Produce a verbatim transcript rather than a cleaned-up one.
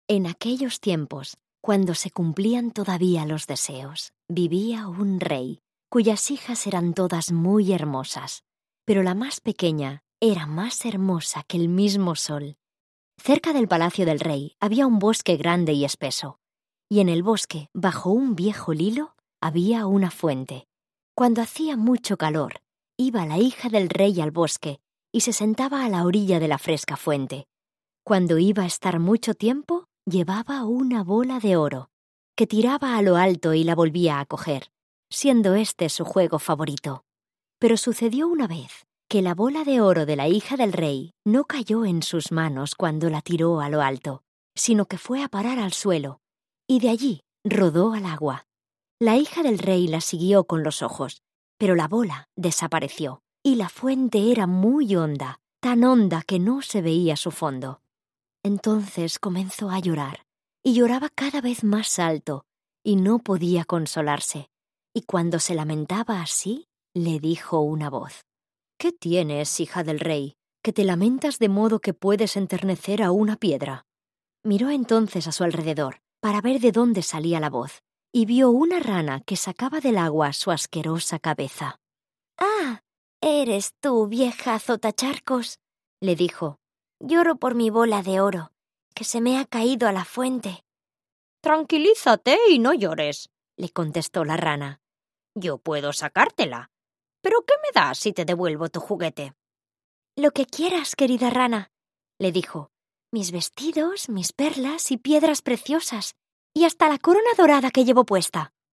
En aquellos tiempos, cuando se cumplían todavía los deseos, vivía un rey, cuyas hijas eran todas muy hermosas, pero la más pequeña era más hermosa que el mismo sol. Cerca del palacio del rey había un bosque grande y espeso, y en el bosque, bajo un viejo lilo, había una fuente. Cuando hacía mucho calor, iba la hija del rey al bosque y se sentaba a la orilla de la fresca fuente. Cuando iba a estar mucho tiempo, llevaba una bola de oro, que tiraba a lo alto y la volvía a coger, siendo este su juego favorito. Pero sucedió una vez que la bola de oro de la hija del rey no cayó en sus manos cuando la tiró a lo alto, sino que fue a parar al suelo, y de allí rodó al agua. La hija del rey la siguió con los ojos, pero la bola desapareció, y la fuente era muy honda, tan honda que no se veía su fondo. Entonces comenzó a llorar, y lloraba cada vez más alto, y no podía consolarse. Y cuando se lamentaba así, le dijo una voz: «¿Qué tienes, hija del rey, que te lamentas de modo que puedes enternecer a una piedra?» Miró entonces a su alrededor para ver de dónde salía la voz, y vio una rana que sacaba del agua su asquerosa cabeza. «Ah, eres tú, vieja azotacharcos», le dijo. «Lloro por mi bola de oro, que se me ha caído a la fuente». «Tranquilízate y no llores», le contestó la rana. «Yo puedo sacártela. ¿Pero qué me das si te devuelvo tu juguete?» «Lo que quieras, querida rana», le dijo. «Mis vestidos, mis perlas y piedras preciosas, y hasta la corona dorada que llevo puesta».